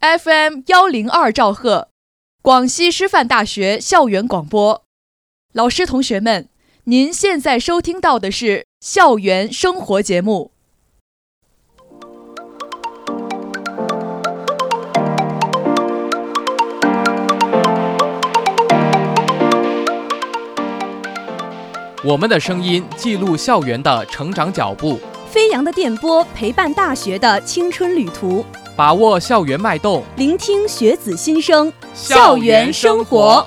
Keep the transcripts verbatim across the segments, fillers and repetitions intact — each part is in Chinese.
F M 一零二兆赫，广西师范大学校园广播。老师同学们，您现在收听到的是校园生活节目。 我们的声音记录校园的成长脚步， 飞扬的电波陪伴大学的青春旅途， 把握校园脉动， 聆听学子心声， 校园生活。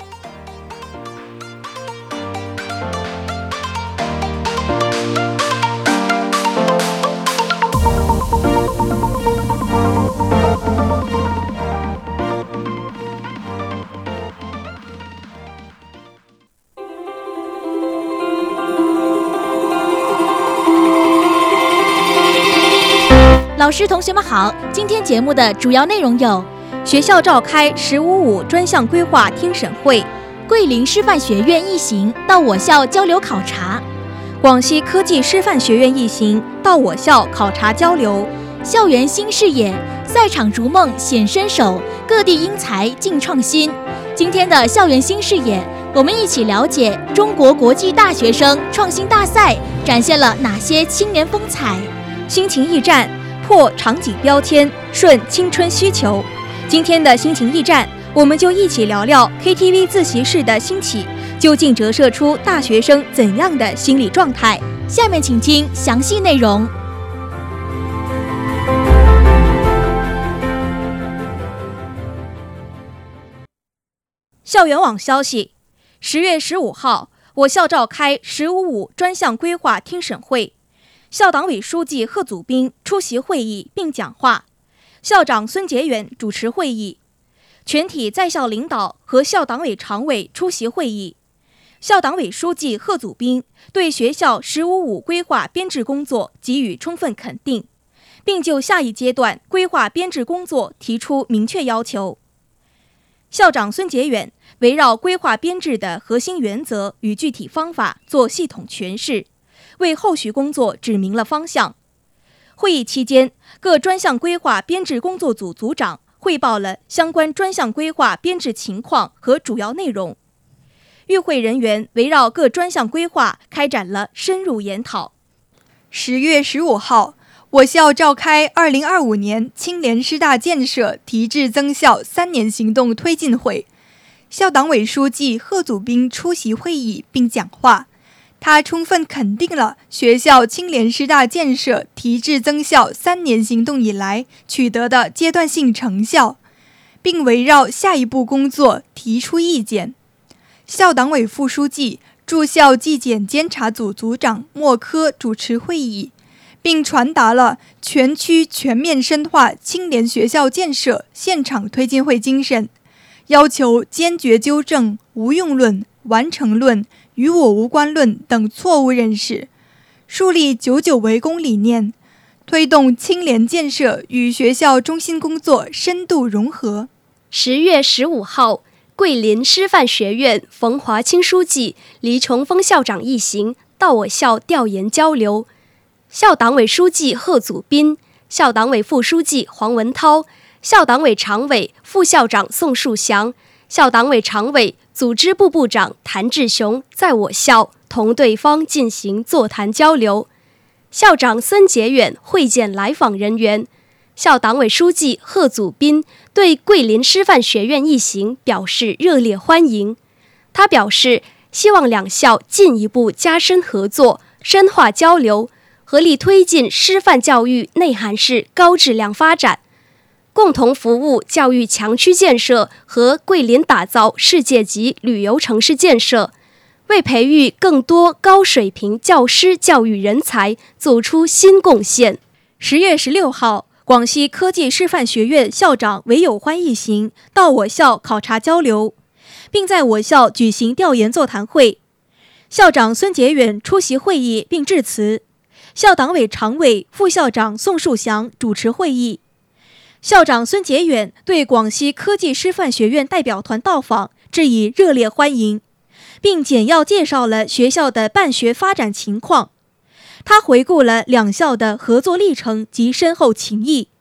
老师同学们好，今天节目的主要内容有：学校召开“十五五”专项规划听审会，桂林师范学院一行到我校交流考察， 广西科技师范学院一行到我校考察交流， 校园新视野，赛场逐梦显身手，各地英才尽创新。今天的校园新视野，我们一起了解中国国际大学生创新大赛展现了哪些青年风采。 心情驿站，破场景标签，顺青春需求。今天的心情驿站，我们就一起聊聊 K T V 自习室的兴起，究竟折射出大学生怎样的心理状态？ 下面请听详细内容。 校园网消息：十月十五号，我校召开“十五五”专项规划听审会。校党委书记贺祖斌出席会议并讲话，校长孙杰远主持会议，全体在校领导和校党委常委出席会议。校党委书记贺祖斌对学校“十五五”规划编制工作给予充分肯定，并就下一阶段规划编制工作提出明确要求。校长孙杰远围绕规划编制的核心原则与具体方法做系统诠释，为后续工作指明了方向。会议期间，各专项规划编制工作组组长汇报了相关专项规划编制情况和主要内容。与会人员围绕各专项规划开展了深入研讨。 十月十五号，我校召开二零二五年青联师大建设提质增效三年行动推进会，校党委书记贺祖斌出席会议并讲话。他充分肯定了学校青联师大建设提质增效三年行动以来取得的阶段性成效，并围绕下一步工作提出意见。校党委副书记、驻校纪检监察组组长莫科主持会议，并传达了全区全面深化青联学校建设现场推进会精神，要求坚决纠正无用论、完成论、与我无关论等错误认识，树立九九为公理念，推动青联建设与学校中心工作深度融合。 十月十五号，桂林师范学院冯华清书记、黎崇峰校长一行到我校调研交流，校党委书记贺祖斌、校党委副书记黄文涛、校党委常委、副校长宋树祥、校党委常委、组织部部长谭志雄在我校同对方进行座谈交流。校长孙杰远会见来访人员，校党委书记贺祖斌对桂林师范学院一行表示热烈欢迎。他表示，希望两校进一步加深合作，深化交流，合力推进师范教育内涵式高质量发展，共同服务教育强区建设和桂林打造世界级旅游城市建设，为培育更多高水平教师教育人才做出新贡献。 十月十六号，广西科技师范学院校长韦友欢一行到我校考察交流，并在我校举行调研座谈会。校长孙杰远出席会议并致辞，校党委常委、副校长宋树祥主持会议。校长孙杰远对广西科技师范学院代表团到访致以热烈欢迎，并简要介绍了学校的办学发展情况。他回顾了两校的合作历程及深厚情谊，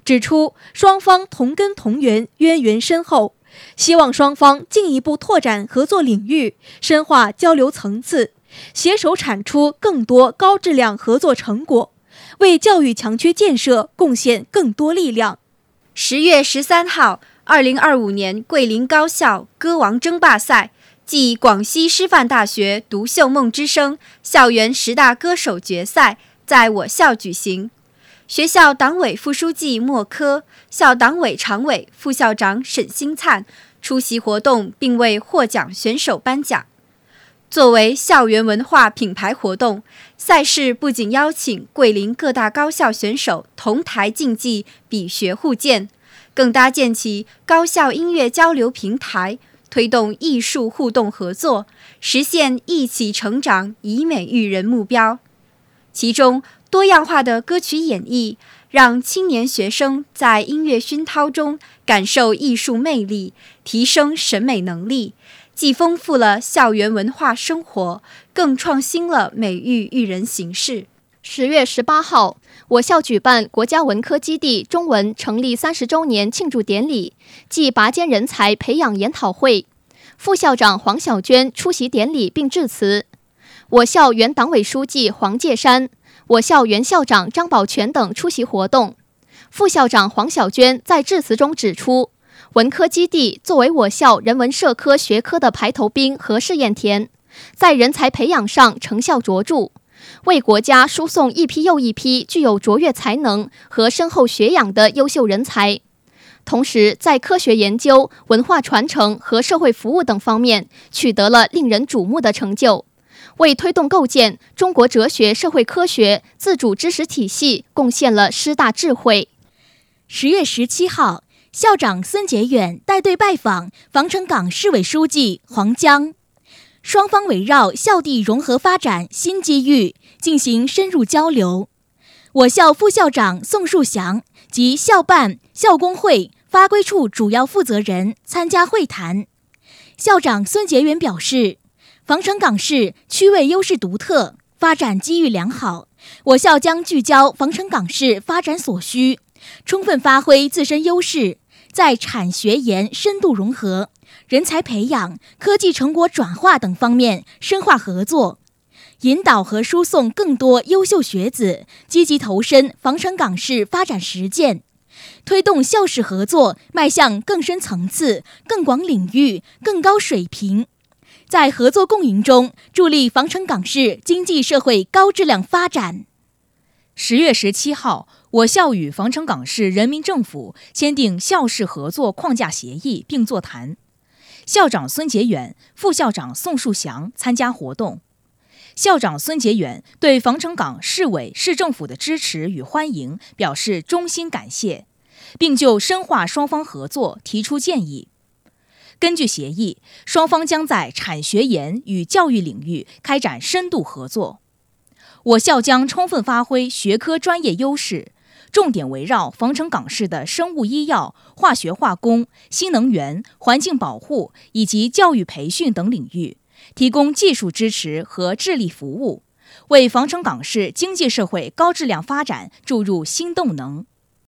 指出双方同根同源，渊源深厚，希望双方进一步拓展合作领域，深化交流层次，携手产出更多高质量合作成果，为教育强缺建设贡献更多力量。 十月十三号，二零二五年桂林高校歌王争霸赛暨广西师范大学独秀梦之声校园十大歌手决赛在我校举行。学校党委副书记莫科、校党委常委、副校长沈兴灿出席活动，并为获奖选手颁奖。作为校园文化品牌活动，赛事不仅邀请桂林各大高校选手同台竞技比学互鉴，更搭建起高校音乐交流平台，推动艺术互动合作，实现一起成长、以美育人目标。其中多样化的歌曲演绎，让青年学生在音乐熏陶中感受艺术魅力，提升审美能力，既丰富了校园文化生活，更创新了美育育人形式。 十月十八号，我校举办国家文科基地中文成立三十周年庆祝典礼暨拔尖人才培养研讨会，副校长黄小娟出席典礼并致辞。我校原党委书记黄介山、我校原校长张宝全等出席活动。副校长黄小娟在致辞中指出，文科基地作为我校人文社科学科的排头兵和试验田，在人才培养上成效卓著，为国家输送一批又一批具有卓越才能和深厚学养的优秀人才。同时，在科学研究、文化传承和社会服务等方面取得了令人瞩目的成就，为推动构建中国哲学社会科学自主知识体系贡献了师大智慧。 十月十七号，校长孙杰远带队拜访防城港市委书记黄江，双方围绕校地融合发展新机遇进行深入交流。我校副校长宋树祥及校办、校工会发规处主要负责人参加会谈。校长孙杰远表示，防城港市区位优势独特，发展机遇良好，我校将聚焦防城港市发展所需，充分发挥自身优势，在产学研深度融合、人才培养、科技成果转化等方面深化合作，引导和输送更多优秀学子积极投身防城港市发展实践，推动校市合作迈向更深层次、更广领域、更高水平，在合作共赢中助力防城港市经济社会高质量发展。 十月十七号，我校与防城港市人民政府签订校市合作框架协议并座谈，校长孙杰远、副校长宋树祥参加活动。校长孙杰远对防城港市委市政府的支持与欢迎表示衷心感谢，并就深化双方合作提出建议。根据协议，双方将在产学研与教育领域开展深度合作。我校将充分发挥学科专业优势，重点围绕防城港市的生物医药、化学化工、新能源、环境保护以及教育培训等领域，提供技术支持和智力服务，为防城港市经济社会高质量发展注入新动能。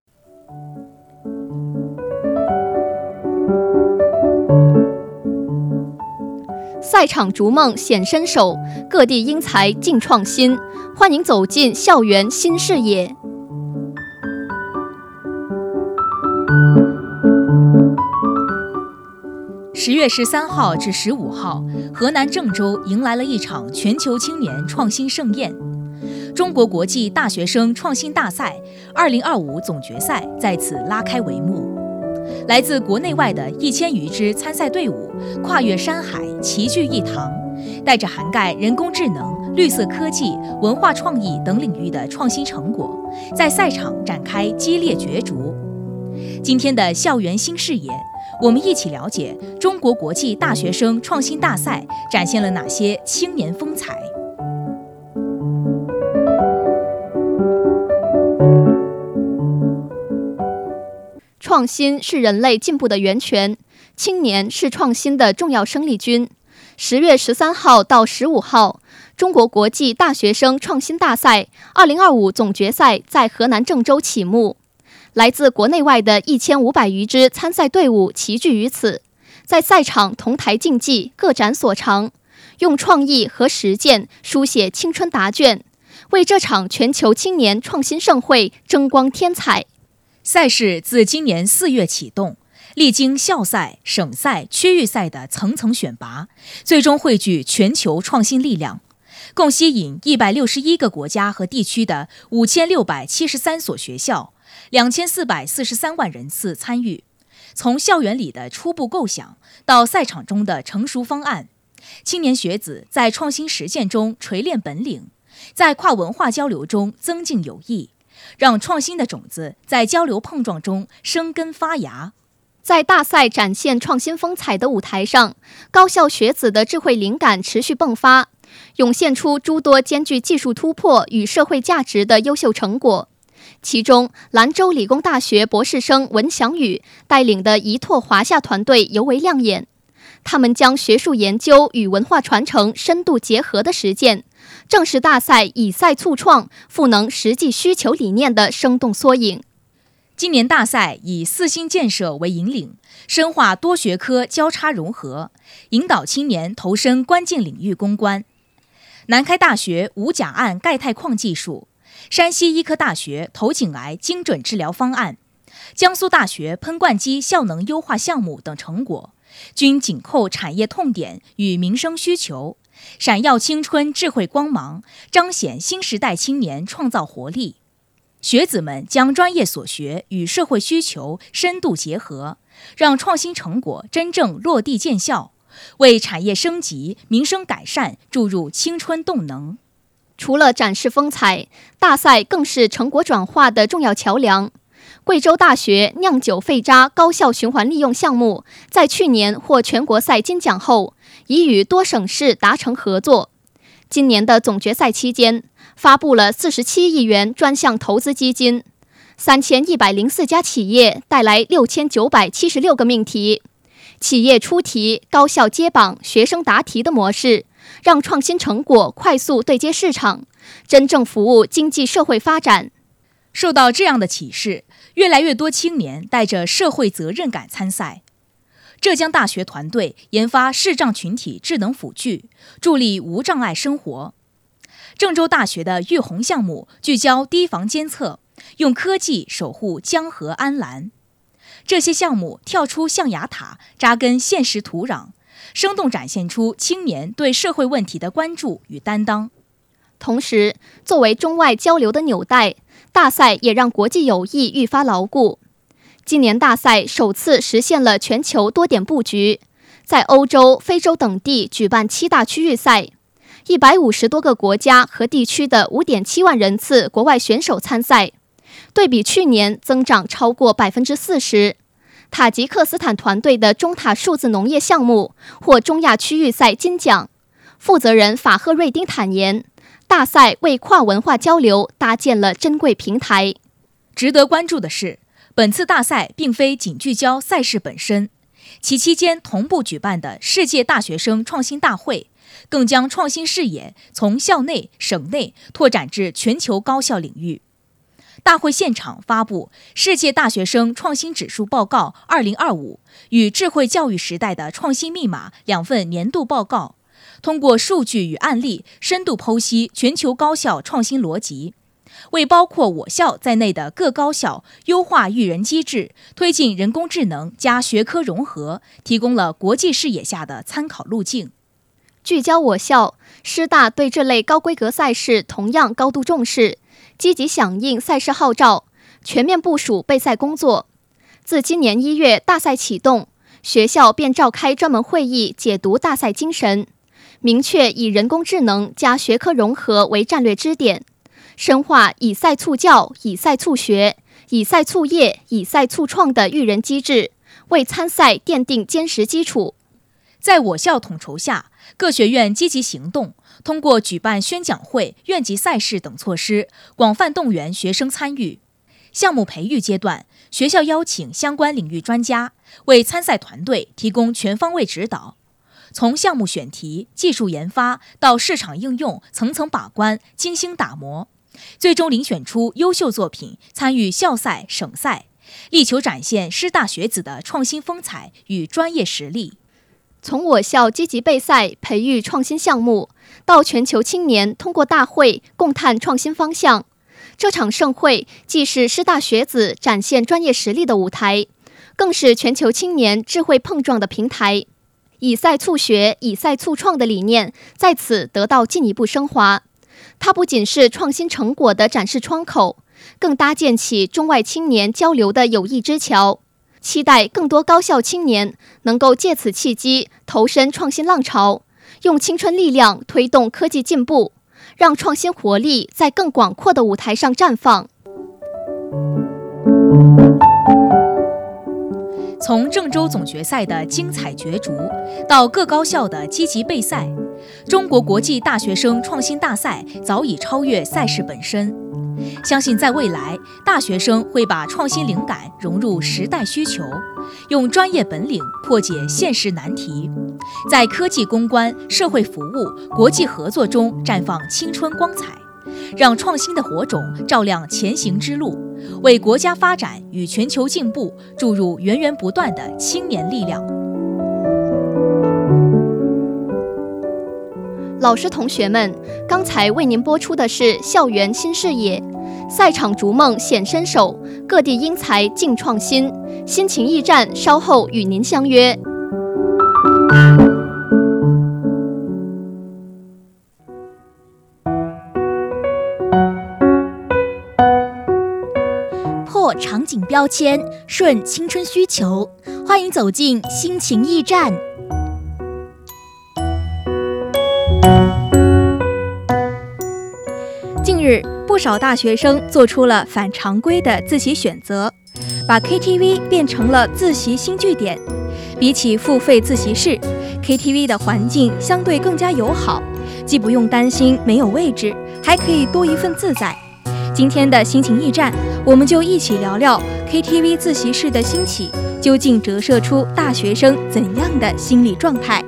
赛场逐梦显身手，各地英才尽创新。欢迎走进校园新视野。 十月十三号至十五号，河南郑州迎来了一场全球青年创新盛宴。中国国际大学生创新大赛二零二五总决赛在此拉开帷幕。来自国内外的一千余支参赛队伍，跨越山海，齐聚一堂，带着涵盖人工智能、绿色科技、文化创意等领域的创新成果，在赛场展开激烈角逐。今天的校园新视野，我们一起了解中国国际大学生创新大赛展现了哪些青年风采。 创新是人类进步的源泉，青年是创新的重要生力军。十月十三号到十五号，中国国际大学生创新大赛二零二五总决赛在河南郑州启幕。 来自国内外的一千五百余支参赛队伍齐聚于此，在赛场同台竞技，各展所长，用创意和实践书写青春答卷，为这场全球青年创新盛会争光添彩。 赛事自今年四月启动，历经校赛、省赛、区域赛的层层选拔，最终汇聚全球创新力量，共吸引一百六十一个国家和地区的五千六百七十三所学校，两千四百四十三万人次参与。从校园里的初步构想到赛场中的成熟方案，青年学子在创新实践中锤炼本领，在跨文化交流中增进友谊，让创新的种子在交流碰撞中生根发芽。 在大赛展现创新风采的舞台上，高校学子的智慧灵感持续迸发，涌现出诸多兼具技术突破与社会价值的优秀成果。其中，兰州理工大学博士生文祥宇带领的一拓华夏团队尤为亮眼。他们将学术研究与文化传承深度结合的实践，正是大赛以赛促创、赋能实际需求理念的生动缩影。 今年大赛以四新建设为引领，深化多学科交叉融合，引导青年投身关键领域攻关。南开大学无甲胺钙钛矿技术，山西医科大学头颈癌精准治疗方案，江苏大学喷灌机效能优化项目等成果，均紧扣产业痛点与民生需求，闪耀青春智慧光芒，彰显新时代青年创造活力。学子们将专业所学与社会需求深度结合，让创新成果真正落地见效，为产业升级、民生改善注入青春动能。 除了展示风采，大赛更是成果转化的重要桥梁。贵州大学酿酒废渣高效循环利用项目在去年获全国赛金奖后，已与多省市达成合作。今年的总决赛期间，发布了四十七亿元专项投资基金，三千一百零四家企业带来六千九百七十六个命题，企业出题、高校接榜、学生答题的模式，让创新成果快速对接市场，真正服务经济社会发展。 受到这样的启示，越来越多青年带着社会责任感参赛。浙江大学团队研发视障群体智能辅具，助力无障碍生活。郑州大学的育红项目聚焦堤防监测，用科技守护江河安澜。这些项目跳出象牙塔，扎根现实土壤，生动展现出青年对社会问题的关注与担当。 同时，作为中外交流的纽带，大赛也让国际友谊愈发牢固。今年大赛首次实现了全球多点布局，在欧洲、非洲等地举办七大区域赛，一百五十多个国家和地区的五点七万人次国外选手参赛，对比去年增长超过百分之四十。塔吉克斯坦团队的中塔数字农业项目获中亚区域赛金奖，负责人法赫瑞丁坦言，大赛为跨文化交流搭建了珍贵平台。 值得关注的是，本次大赛并非仅聚焦赛事本身，其期间同步举办的世界大学生创新大会，更将创新视野从校内、省内拓展至全球高校领域。大会现场发布《世界大学生创新指数报告二零二五》与《智慧教育时代的创新密码》两份年度报告，通过数据与案例深度剖析全球高校创新逻辑，为包括我校在内的各高校优化育人机制、推进人工智能加学科融合提供了国际视野下的参考路径。 聚焦我校，师大对这类高规格赛事同样高度重视，积极响应赛事号召，全面部署备赛工作。自今年一月大赛启动，学校便召开专门会议解读大赛精神，明确以人工智能加学科融合为战略支点，深化以赛促教、以赛促学、以赛促业、以赛促创的育人机制，为参赛奠定坚实基础。 在我校统筹下，各学院积极行动，通过举办宣讲会、院级赛事等措施，广泛动员学生参与。项目培育阶段，学校邀请相关领域专家为参赛团队提供全方位指导，从项目选题、技术研发到市场应用，层层把关、精心打磨， 最终遴选出优秀作品参与校赛、省赛，力求展现师大学子的创新风采与专业实力。 从我校积极备赛培育创新项目，到全球青年通过大会共探创新方向，这场盛会既是师大学子展现专业实力的舞台，更是全球青年智慧碰撞的平台。以赛促学、以赛促创的理念在此得到进一步升华。它不仅是创新成果的展示窗口，更搭建起中外青年交流的友谊之桥。期待更多高校青年能够借此契机投身创新浪潮，用青春力量推动科技进步，让创新活力在更广阔的舞台上绽放。 从郑州总决赛的精彩角逐，到各高校的积极备赛，中国国际大学生创新大赛早已超越赛事本身。相信在未来，大学生会把创新灵感融入时代需求，用专业本领破解现实难题，在科技攻关、社会服务、国际合作中绽放青春光彩，让创新的火种照亮前行之路，为国家发展与全球进步注入源源不断的青年力量。 老师同学们，刚才为您播出的是校园新视野，赛场逐梦显身手，各地英才竞创新，心情驿站稍后与您相约。 破场景标签，顺青春需求，欢迎走进心情驿站。 近日，不少大学生做出了反常规的自习选择，把 K T V 变成了自习新据点。比起付费自习室， K T V 的环境相对更加友好，既不用担心没有位置，还可以多一份自在。今天的心情驿站，我们就一起聊聊 K T V 自习室的兴起，究竟折射出大学生怎样的心理状态？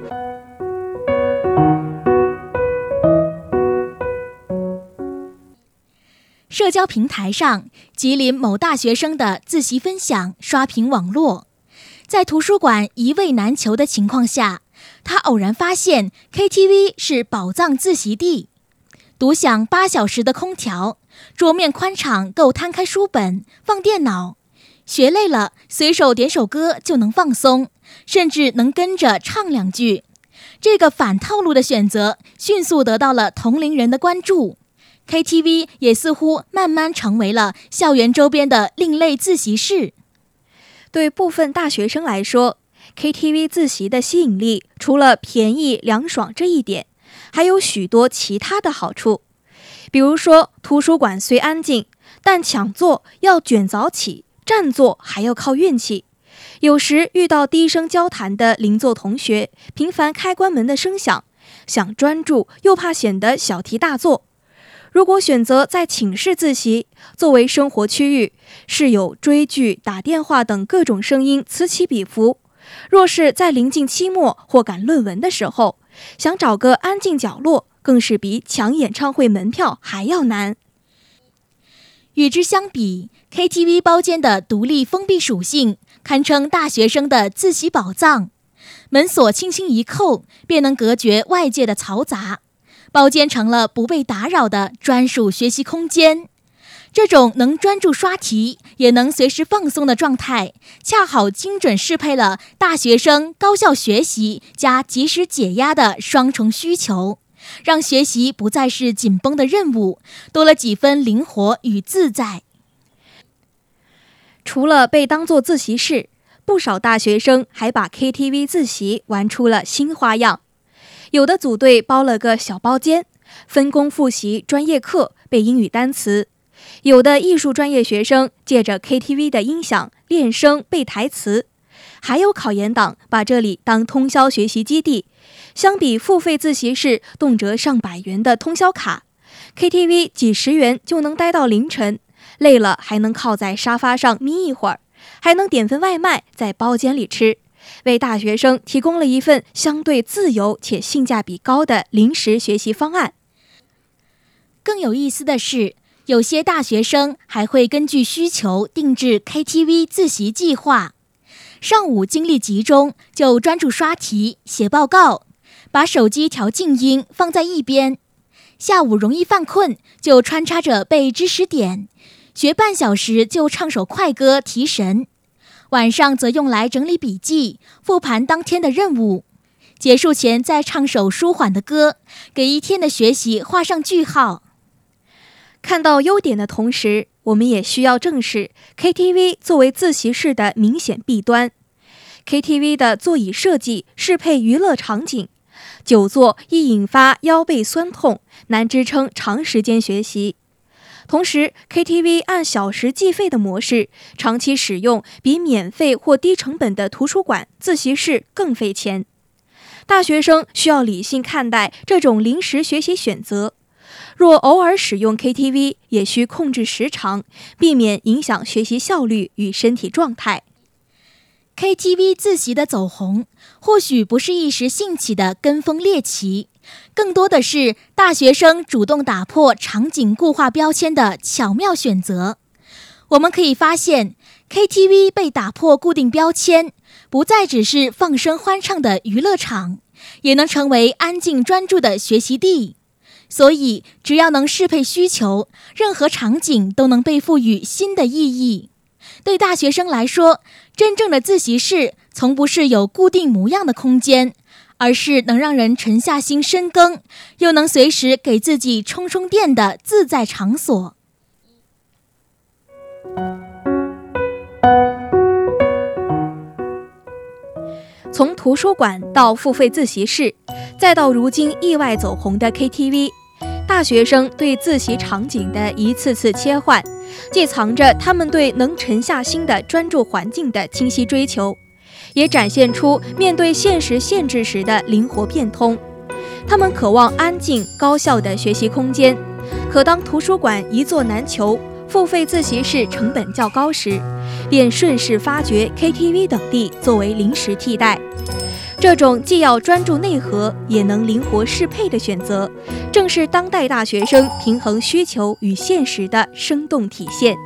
社交平台上，吉林某大学生的自习分享刷屏网络。在图书馆一位难求的情况下，他偶然发现 K T V 是宝藏自习地，独享八小时的空调，桌面宽敞够摊开书本放电脑，学累了随手点首歌就能放松，甚至能跟着唱两句。这个反套路的选择迅速得到了同龄人的关注， K T V 也似乎慢慢成为了校园周边的另类自习室。 对部分大学生来说， K T V 自习的吸引力除了便宜凉爽这一点，还有许多其他的好处。比如说，图书馆虽安静，但抢座要卷早起，占座还要靠运气。有时遇到低声交谈的邻座同学，频繁开关门的声响，想专注又怕显得小题大做。如果选择在寝室自习，作为生活区域，室友追剧、打电话等各种声音此起彼伏。若是在临近期末或赶论文的时候，想找个安静角落，更是比抢演唱会门票还要难。 与之相比， K T V 包间的独立封闭属性堪称大学生的自习宝藏。门锁轻轻一扣，便能隔绝外界的嘈杂，包间成了不被打扰的专属学习空间。这种能专注刷题，也能随时放松的状态，恰好精准适配了大学生高效学习加及时解压的双重需求，让学习不再是紧绷的任务，多了几分灵活与自在。 除了被当作自习室，不少大学生还把 K T V 自习玩出了新花样。有的组队包了个小包间，分工复习专业课，背英语单词；有的艺术专业学生借着 K T V 的音响练声背台词；还有考研党把这里当通宵学习基地。相比付费自习室动辄上百元的通宵卡， K T V 几十元就能待到凌晨，累了还能靠在沙发上眯一会儿，还能点份外卖在包间里吃，为大学生提供了一份相对自由且性价比高的临时学习方案。 更有意思的是， 有些大学生还会根据需求定制 K T V 自习计划。上午精力集中，就专注刷题、写报告，把手机调静音放在一边。下午容易犯困，就穿插着背知识点，学半小时就唱首快歌提神。晚上则用来整理笔记，复盘当天的任务。结束前再唱首舒缓的歌，给一天的学习画上句号。 看到优点的同时，我们也需要正视 K T V 作为自习室的明显弊端。K T V 的座椅设计适配娱乐场景，久坐易引发腰背酸痛，难支撑长时间学习。同时 K T V 按小时计费的模式，长期使用比免费或低成本的图书馆、自习室更费钱。大学生需要理性看待这种临时学习选择，若偶尔使用 K T V， 也需控制时长，避免影响学习效率与身体状态。 K T V 自习的走红，或许不是一时兴起的跟风猎奇，更多的是大学生主动打破场景固化标签的巧妙选择。我们可以发现 ，K T V 被打破固定标签，不再只是放声欢唱的娱乐场，也能成为安静专注的学习地。所以，只要能适配需求，任何场景都能被赋予新的意义。对大学生来说，真正的自习室从不是有固定模样的空间，而是能让人沉下心深耕，又能随时给自己充充电的自在场所。 从图书馆到付费自习室，再到如今意外走红的 K T V， 大学生对自习场景的一次次切换，既藏着他们对能沉下心的专注环境的清晰追求，也展现出面对现实限制时的灵活变通。他们渴望安静高效的学习空间，可当图书馆一座难求，付费自习室成本较高时，便顺势发掘 K T V 等地作为临时替代。这种既要专注内核，也能灵活适配的选择，正是当代大学生平衡需求与现实的生动体现。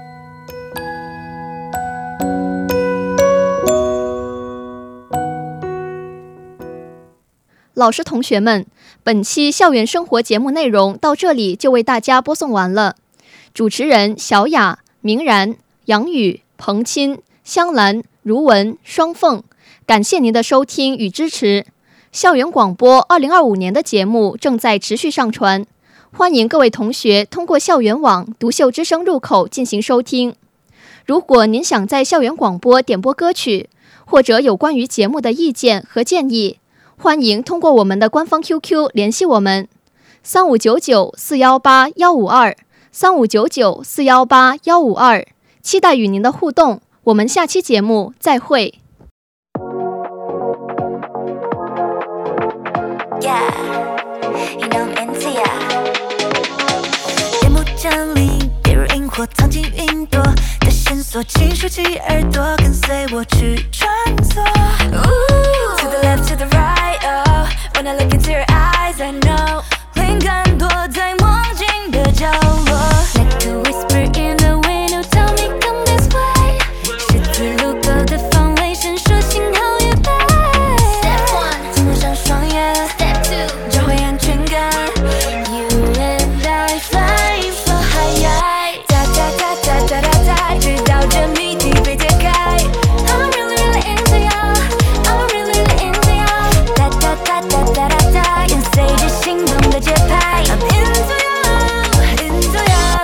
老师同学们，本期校园生活节目内容到这里就为大家播送完了。主持人小雅、明然、杨宇、彭钦、香兰、如文、双凤，感谢您的收听与支持。校园广播二零二五年的节目正在持续上传，欢迎各位同学通过校园网独秀之声入口进行收听。如果您想在校园广播点播歌曲，或者有关于节目的意见和建议，欢迎通过我们的官方 Q Q 联系我们：三五九九四幺八幺五二，三五九九四幺八幺五二，期待与您的互动。我们下期节目再会。 Yeah, you know I'm into ya. 夜幕降临，别如萤火藏进云朵的线索，请竖起耳朵，跟随我去穿梭。Ooh, to the left, to the right, oh. When I look into your eyes, I know 灵感躲在梦境的角落。Like a whisper in the wind, oh, tell me come this way. 十字路口的方位闪烁信号预备。Step one， 闭上双眼。Step two， 找回安全感。You and I flying so high， 哒哒哒哒哒哒哒，直到这谜底被解开。I'm really really into you，I'm really really into you， 哒哒哒哒哒哒哒，跟随着心动的节拍。I'm into you，into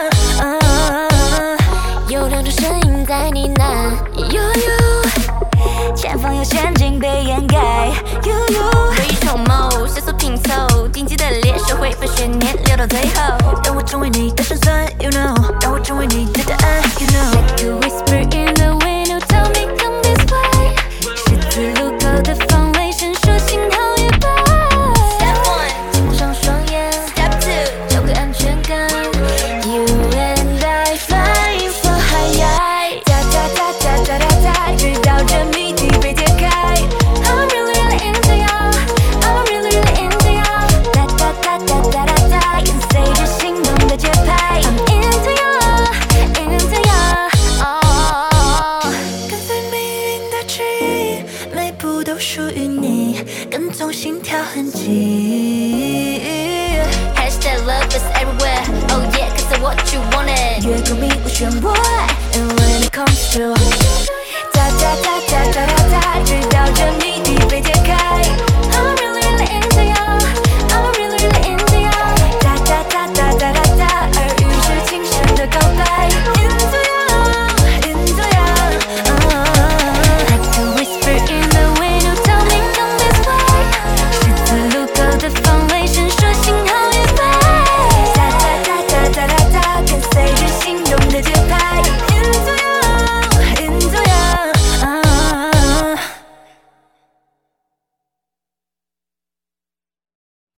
you， 有两种声音在呢喃。You you， 前方有陷阱被掩盖。You you， 未雨绸缪，迅速拼凑，荆棘的猎手会把悬念留到最后。让我成为你的胜算 ，You know， 让我成为你的答案 ，You know。Like a whisper in the wind， oh tell me come this way。十字路口的方位闪烁信号预备。Step one， 闭上双眼。Step two， 找回安全感。You and I flying so high， 哒哒哒哒哒哒哒，直到这谜底被解开。I'm really really into you，I'm really really into you， 哒哒哒哒哒哒哒，跟随着心动的节拍。I'm into 步都属于你，跟踪心跳痕迹。Hashtag love is everywhere, oh yeah, cause I what you wanted。越过迷雾漩涡 ，and when it comes to